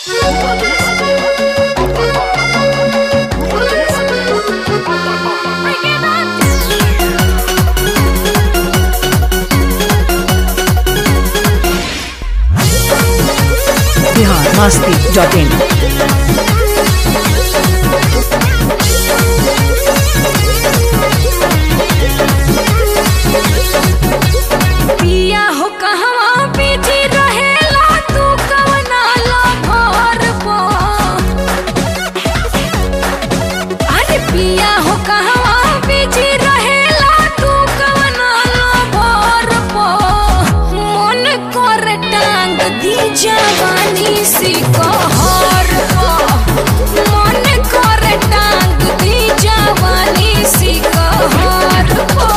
biharmasti.in जवानी सी कहर मन कर टांग दी जवानी सी कहर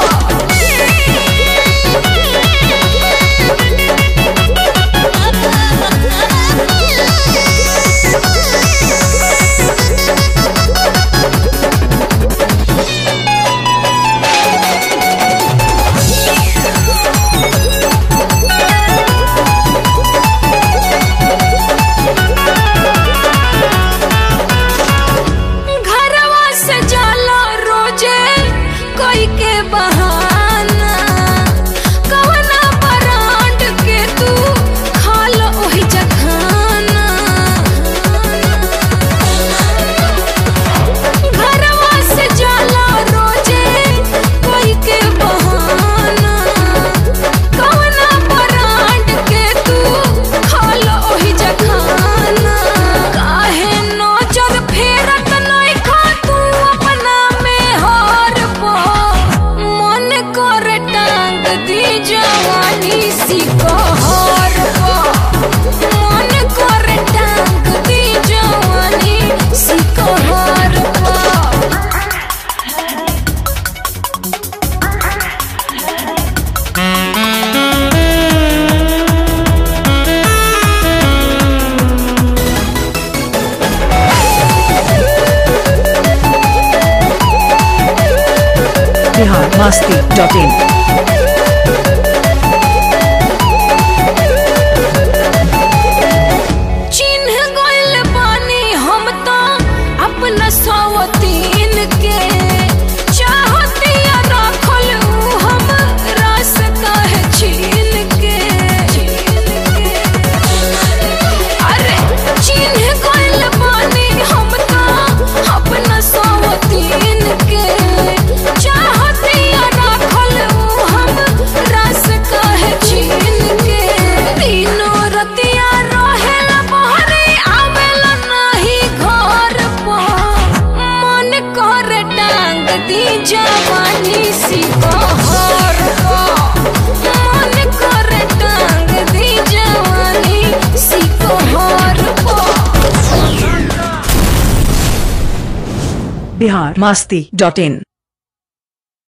biharmasti.in चिन्ह गइल बानी हम तो अपना सवतीन के चाहतिया रखल हम रस कहे छीन के अरे चिन्ह गइल बानी हम तो अपना सवतीन के चाहतिया रखल हम रस कहे छीन के तीनों रतिया रहेला बहरे आवेला नहीं घर पर मन कर टांग दी जवानी सी कहर मन कर टांग दी जवानी सी कहर biharmasti.in